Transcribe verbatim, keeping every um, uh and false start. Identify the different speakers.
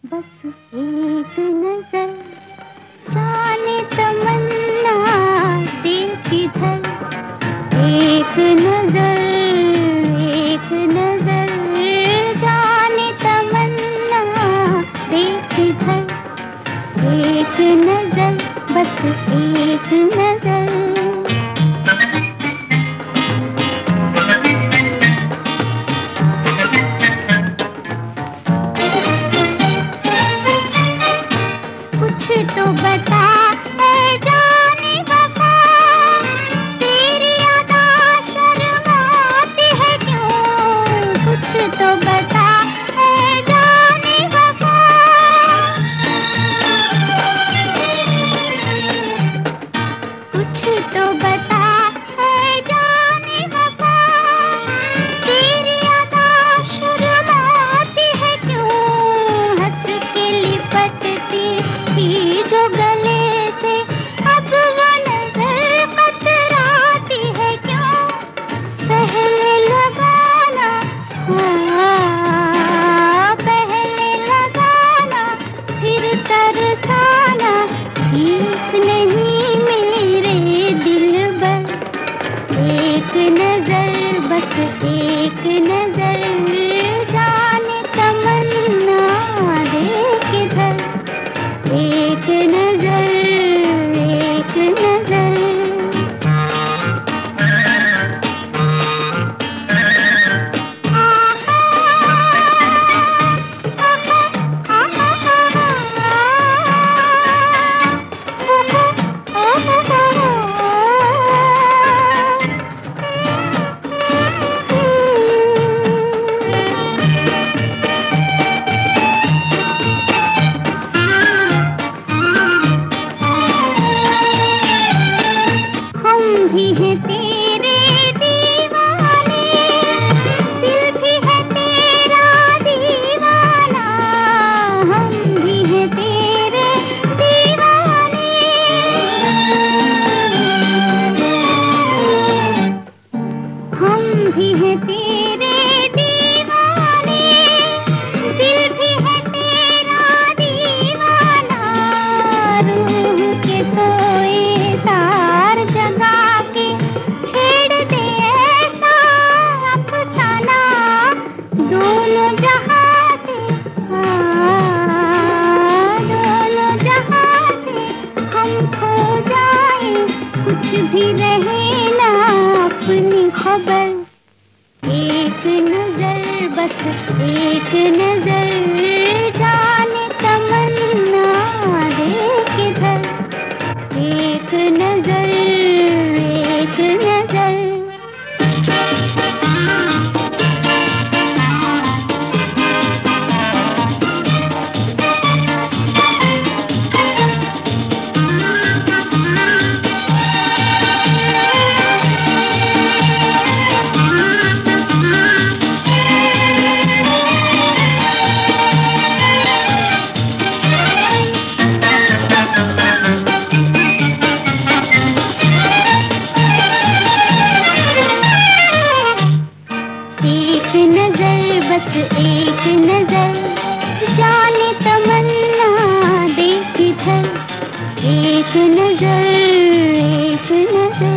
Speaker 1: बस एक नजर जाने तमन्ना देख इधर, एक नजर एक नजर जाने तमन्ना देख इधर, एक नजर बस एक नजर। कुछ तो बता ऐ जाने वफा, तेरी अदा शर्माती है क्यों? कुछ तो बता ऐ जाने वफा, कुछ तो बता ऐ जाने वफा, तेरी अदा शर्माती है क्यों? हंस के लिपटती थी जो गले से, अब वो नजर कतराती है क्यों? पहले लगाना हाँ, पहले लगाना फिर तरसाना ठीक नहीं मेरे दिलबर। एक नजर बस एक नजर जाने तमन्ना देख इधर, एक नजर एक नजर। हम भी हैं तेरे दीवाने, दिल भी है तेरा दीवाना। हम भी हैं तेरे दीवाने, हम भी हैं तेरे दीवाने, दिल भी है तेरा दीवाना। रूह के सोए तार जगा के छेड़ दे ऐसा अफसाना, दोनों जहां से हाँ, दोनों जहां से हम खो जाए, कुछ भी रहे ना अपनी खबर। एक नजर बस एक नजर जाने तमन्ना देख इधर, एक नजर एक नजर। एक नजर बस एक नजर जाने तमन्ना देख इधर, एक नजर एक नजर।